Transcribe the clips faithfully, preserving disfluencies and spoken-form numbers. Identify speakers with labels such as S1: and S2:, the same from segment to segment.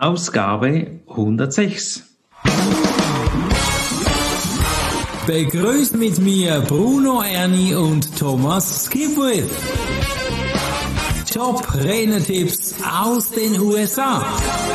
S1: Ausgabe hundertsechs.
S2: Begrüßt mit mir Bruno Erni und Thomas Skipwith. Top-Redner-Tipps aus den U S A.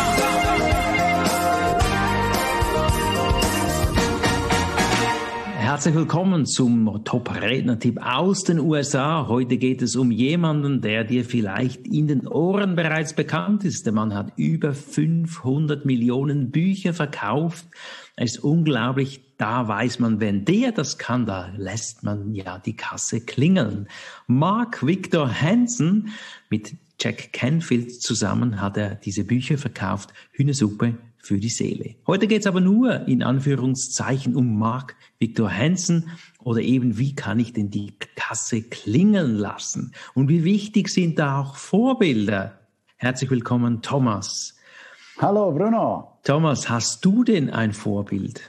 S1: Herzlich willkommen zum Top-Redner-Tipp aus den U S A. Heute geht es um jemanden, der dir vielleicht in den Ohren bereits bekannt ist. Der Mann hat über fünfhundert Millionen Bücher verkauft. Er ist unglaublich. Da weiß man, wenn der das kann, da lässt man ja die Kasse klingeln. Mark Victor Hansen, mit Jack Canfield zusammen hat er diese Bücher verkauft. Hühnersuppe für die Seele. Heute geht es aber nur in Anführungszeichen um Mark Victor Hansen oder eben, wie kann ich denn die Kasse klingeln lassen? Und wie wichtig sind da auch Vorbilder? Herzlich willkommen, Thomas.
S3: Hallo, Bruno.
S1: Thomas, hast du denn ein Vorbild?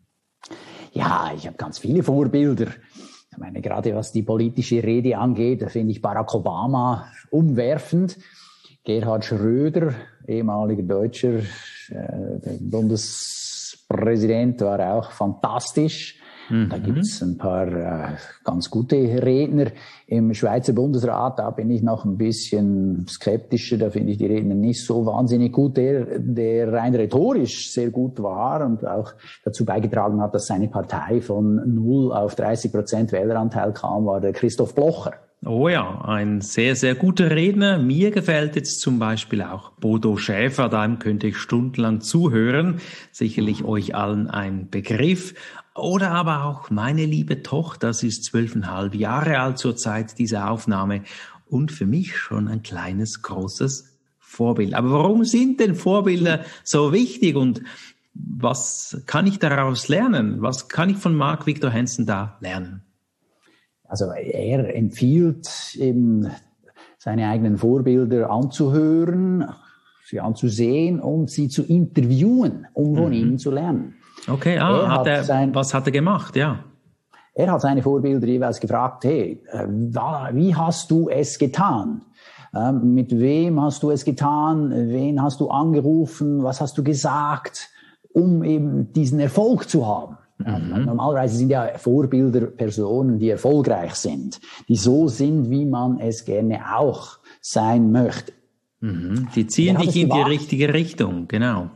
S3: Ja, ich habe ganz viele Vorbilder. Ich meine, gerade was die politische Rede angeht, da finde ich Barack Obama umwerfend. Gerhard Schröder, ehemaliger Deutscher äh, Bundespräsident, war auch fantastisch. Mhm. Da gibt's ein paar äh, ganz gute Redner. Im Schweizer Bundesrat, da bin ich noch ein bisschen skeptischer. Da finde ich die Redner nicht so wahnsinnig gut. Der, der rein rhetorisch sehr gut war und auch dazu beigetragen hat, dass seine Partei von null auf dreißig Prozent Wähleranteil kam, war der Christoph Blocher.
S1: Oh ja, ein sehr, sehr guter Redner. Mir gefällt jetzt zum Beispiel auch Bodo Schäfer, dem könnte ich stundenlang zuhören. Sicherlich euch allen ein Begriff. Oder aber auch meine liebe Tochter, sie ist zwölfeinhalb Jahre alt zur Zeit dieser Aufnahme und für mich schon ein kleines, großes Vorbild. Aber warum sind denn Vorbilder so wichtig und was kann ich daraus lernen? Was kann ich von Mark Victor Hansen da lernen?
S3: Also er empfiehlt eben seine eigenen Vorbilder anzuhören, sie anzusehen und sie zu interviewen, um von mhm. ihnen zu lernen.
S1: Okay, ah,
S3: er
S1: hat
S3: hat
S1: er,
S3: sein,
S1: was hat er gemacht? Ja.
S3: Er hat seine Vorbilder jeweils gefragt, hey, wie hast du es getan? Mit wem hast du es getan? Wen hast du angerufen? Was hast du gesagt, um eben diesen Erfolg zu haben? Mhm. Normalerweise sind ja Vorbilder Personen, die erfolgreich sind, die so sind, wie man es gerne auch sein möchte.
S1: Mhm. Die ziehen dich in gewagt. die richtige Richtung, genau.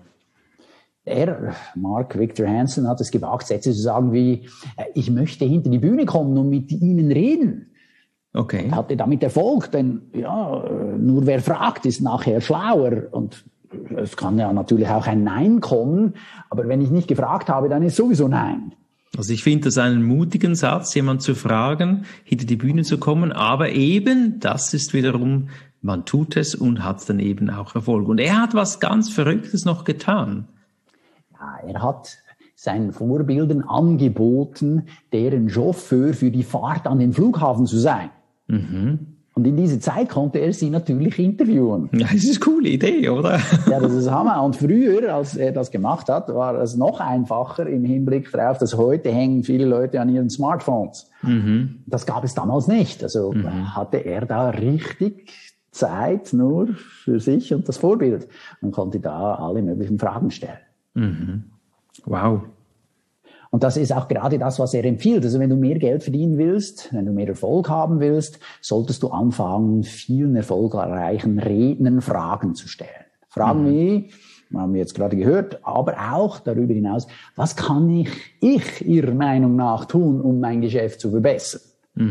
S3: Er, Mark Victor Hansen, hat es gewagt, Sätze zu sagen wie, ich möchte hinter die Bühne kommen und mit Ihnen reden.
S1: Okay.
S3: Er hatte damit Erfolg, denn ja, nur wer fragt, ist nachher schlauer. Und es kann ja natürlich auch ein Nein kommen, aber wenn ich nicht gefragt habe, dann ist sowieso Nein.
S1: Also ich finde das einen mutigen Satz, jemand zu fragen, hinter die Bühne zu kommen, aber eben, das ist wiederum, man tut es und hat dann eben auch Erfolg. Und er hat was ganz Verrücktes noch getan.
S3: Ja, er hat seinen Vorbildern angeboten, deren Chauffeur für die Fahrt an den Flughafen zu sein.
S1: Mhm.
S3: Und in dieser Zeit konnte er sie natürlich interviewen.
S1: Ja, das ist eine coole Idee, oder?
S3: Ja, das ist Hammer. Und früher, als er das gemacht hat, war es noch einfacher im Hinblick darauf, dass heute hängen viele Leute an ihren Smartphones.
S1: Mhm.
S3: Das gab es damals nicht. Also mhm. hatte er da richtig Zeit nur für sich und das Vorbild und konnte da alle möglichen Fragen stellen.
S1: Mhm. Wow.
S3: Und das ist auch gerade das, was er empfiehlt. Also wenn du mehr Geld verdienen willst, wenn du mehr Erfolg haben willst, solltest du anfangen, vielen erfolgreichen Rednern Fragen zu stellen. Fragen mhm. wie, haben wir jetzt gerade gehört, aber auch darüber hinaus, was kann ich, ich Ihrer Meinung nach tun, um mein Geschäft zu verbessern?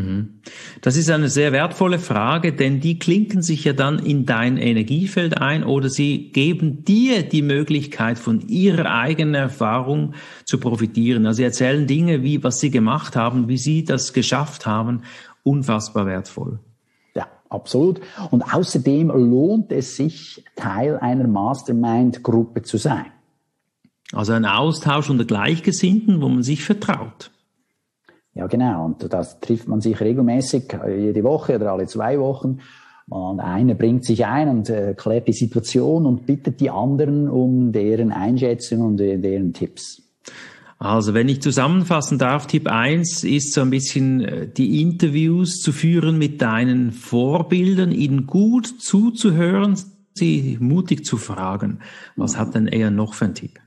S1: Das ist eine sehr wertvolle Frage, denn die klinken sich ja dann in dein Energiefeld ein oder sie geben dir die Möglichkeit, von ihrer eigenen Erfahrung zu profitieren. Also sie erzählen Dinge, wie was sie gemacht haben, wie sie das geschafft haben, unfassbar wertvoll.
S3: Ja, absolut. Und außerdem lohnt es sich, Teil einer Mastermind-Gruppe zu sein.
S1: Also ein Austausch unter Gleichgesinnten, wo man sich vertraut.
S3: Ja, genau. Und das trifft man sich regelmäßig, jede Woche oder alle zwei Wochen. Und einer bringt sich ein und äh, klärt die Situation und bittet die anderen um deren Einschätzung und äh, deren Tipps.
S1: Also wenn ich zusammenfassen darf, Tipp eins ist so ein bisschen die Interviews zu führen mit deinen Vorbildern, ihnen gut zuzuhören, Sie mutig zu fragen. Was hat denn er noch für einen Tipp?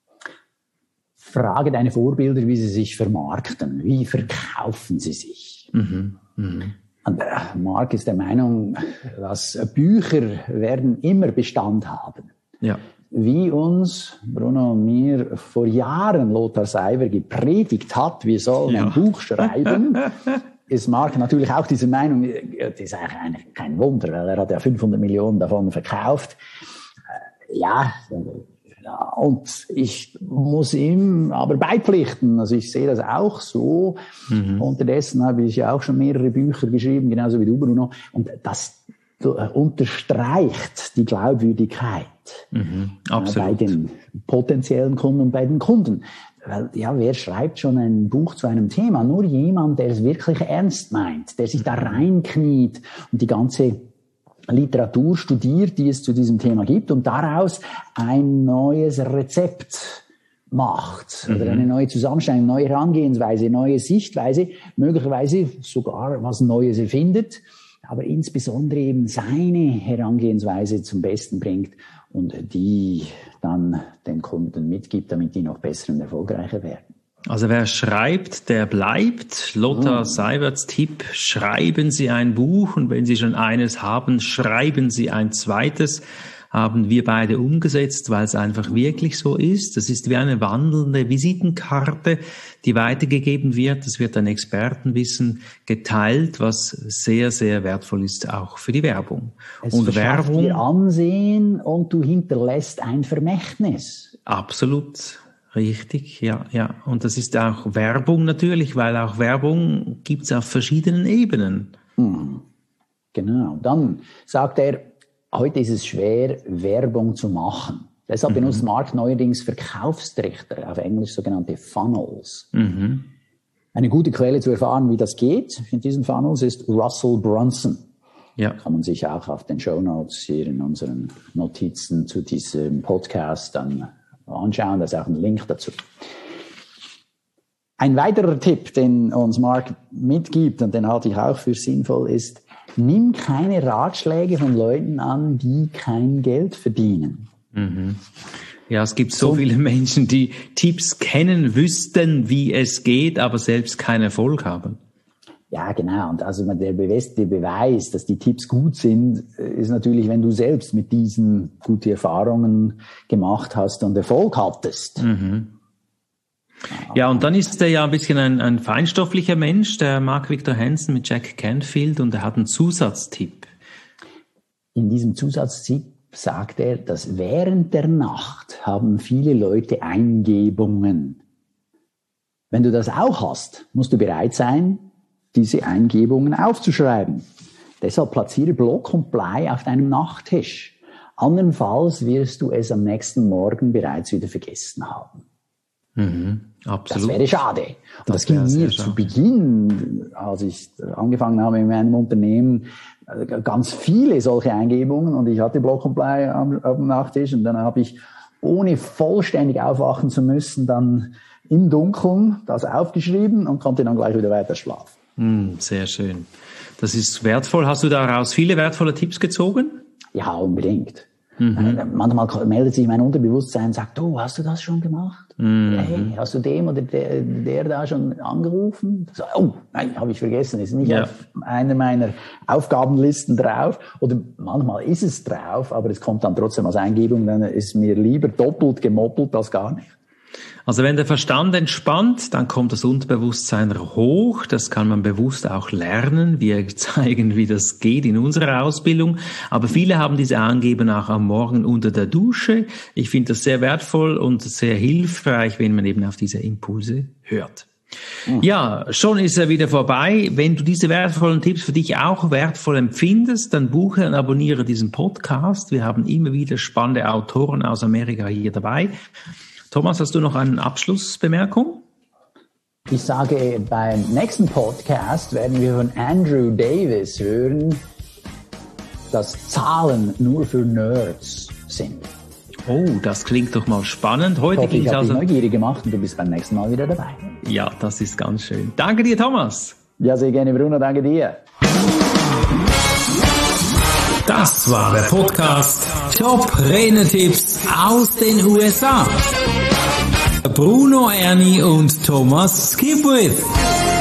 S3: Frage deine Vorbilder, wie sie sich vermarkten. Wie verkaufen sie sich? Mhm. Mhm. Und Mark ist der Meinung, dass Bücher werden immer Bestand haben. Ja. Wie uns, Bruno und mir, vor Jahren Lothar Seiber gepredigt hat, wir sollen ja. ein Buch schreiben, ist Mark natürlich auch dieser Meinung. Das ist eigentlich kein Wunder, weil er hat ja fünfhundert Millionen davon verkauft. Ja, und ich muss ihm aber beipflichten. Also ich sehe das auch so. Mhm. Unterdessen habe ich ja auch schon mehrere Bücher geschrieben, genauso wie du, Bruno. Und das unterstreicht die Glaubwürdigkeit mhm, bei den potenziellen Kunden und bei den Kunden. Weil, ja, wer schreibt schon ein Buch zu einem Thema? Nur jemand, der es wirklich ernst meint, der sich da reinkniet und die ganze Literatur studiert, die es zu diesem Thema gibt und daraus ein neues Rezept macht oder eine neue Zusammenstellung, eine neue Herangehensweise, neue Sichtweise, möglicherweise sogar was Neues erfindet, aber insbesondere eben seine Herangehensweise zum Besten bringt und die dann den Kunden mitgibt, damit die noch besser und erfolgreicher werden.
S1: Also wer schreibt, der bleibt. Lothar Seiberts Tipp, schreiben Sie ein Buch und wenn Sie schon eines haben, schreiben Sie ein zweites. Haben wir beide umgesetzt, weil es einfach wirklich so ist. Das ist wie eine wandelnde Visitenkarte, die weitergegeben wird. Es wird ein Expertenwissen geteilt, was sehr, sehr wertvoll ist, auch für die Werbung.
S3: Es und Werbung dir Ansehen und du hinterlässt ein Vermächtnis.
S1: Absolut. Richtig, ja, ja. Und das ist auch Werbung natürlich, weil auch Werbung gibt's auf verschiedenen Ebenen.
S3: Hm. Genau. Dann sagt er, heute ist es schwer, Werbung zu machen. Deshalb mhm. benutzt Mark neuerdings Verkaufstrichter, auf Englisch sogenannte Funnels. Mhm. Eine gute Quelle zu erfahren, wie das geht in diesen Funnels ist Russell Brunson. Ja. Kann man sich auch auf den Shownotes hier in unseren Notizen zu diesem Podcast dann anschauen. Da ist auch ein Link dazu. Ein weiterer Tipp, den uns Mark mitgibt, und den halte ich auch für sinnvoll, ist, nimm keine Ratschläge von Leuten an, die kein Geld verdienen.
S1: Mhm. Ja, es gibt so, so viele Menschen, die Tipps kennen, wüssten, wie es geht, aber selbst keinen Erfolg haben.
S3: Ja, genau. Und also der beste Beweis, dass die Tipps gut sind, ist natürlich, wenn du selbst mit diesen guten Erfahrungen gemacht hast und Erfolg hattest.
S1: Mhm. Ja, und dann ist er ja ein bisschen ein, ein feinstofflicher Mensch, der Mark Victor Hansen mit Jack Canfield, und er hat einen Zusatztipp.
S3: In diesem Zusatztipp sagt er, dass während der Nacht haben viele Leute Eingebungen. Wenn du das auch hast, musst du bereit sein, diese Eingebungen aufzuschreiben. Deshalb platziere Block und Blei auf deinem Nachttisch. Andernfalls wirst du es am nächsten Morgen bereits wieder vergessen haben.
S1: Mhm, absolut.
S3: Das wäre schade. Und das, das ging mir zu Beginn, als ich angefangen habe in meinem Unternehmen, ganz viele solche Eingebungen und ich hatte Block und Blei am, am Nachttisch und dann habe ich, ohne vollständig aufwachen zu müssen, dann im Dunkeln das aufgeschrieben und konnte dann gleich wieder weiter schlafen.
S1: Sehr schön. Das ist wertvoll. Hast du daraus viele wertvolle Tipps gezogen?
S3: Ja, unbedingt. Mhm. Manchmal meldet sich mein Unterbewusstsein und sagt, oh, hast du das schon gemacht? Mhm. Hey, hast du dem oder der, der da schon angerufen? So, oh, nein, habe ich vergessen, ist nicht ja. auf einer meiner Aufgabenlisten drauf. Oder manchmal ist es drauf, aber es kommt dann trotzdem als Eingebung, dann ist mir lieber doppelt gemoppelt als gar nicht.
S1: Also wenn der Verstand entspannt, dann kommt das Unterbewusstsein hoch. Das kann man bewusst auch lernen. Wir zeigen, wie das geht in unserer Ausbildung. Aber viele haben diese Angeben auch am Morgen unter der Dusche. Ich finde das sehr wertvoll und sehr hilfreich, wenn man eben auf diese Impulse hört. Ja, schon ist er wieder vorbei. Wenn du diese wertvollen Tipps für dich auch wertvoll empfindest, dann buche und abonniere diesen Podcast. Wir haben immer wieder spannende Autoren aus Amerika hier dabei. Thomas, hast du noch eine Abschlussbemerkung?
S3: Ich sage, beim nächsten Podcast werden wir von Andrew Davis hören, dass Zahlen nur für Nerds sind.
S1: Oh, das klingt doch mal spannend. Heute
S3: ich hoffe,
S1: ging
S3: ich habe
S1: also...
S3: dich neugierig gemacht und du bist beim nächsten Mal wieder dabei.
S1: Ja, das ist ganz schön. Danke dir, Thomas.
S3: Ja, sehr gerne, Bruno. Danke dir.
S2: Das war der Podcast Top Rednertipps aus den U S A. Bruno Erni und Thomas Skipwith.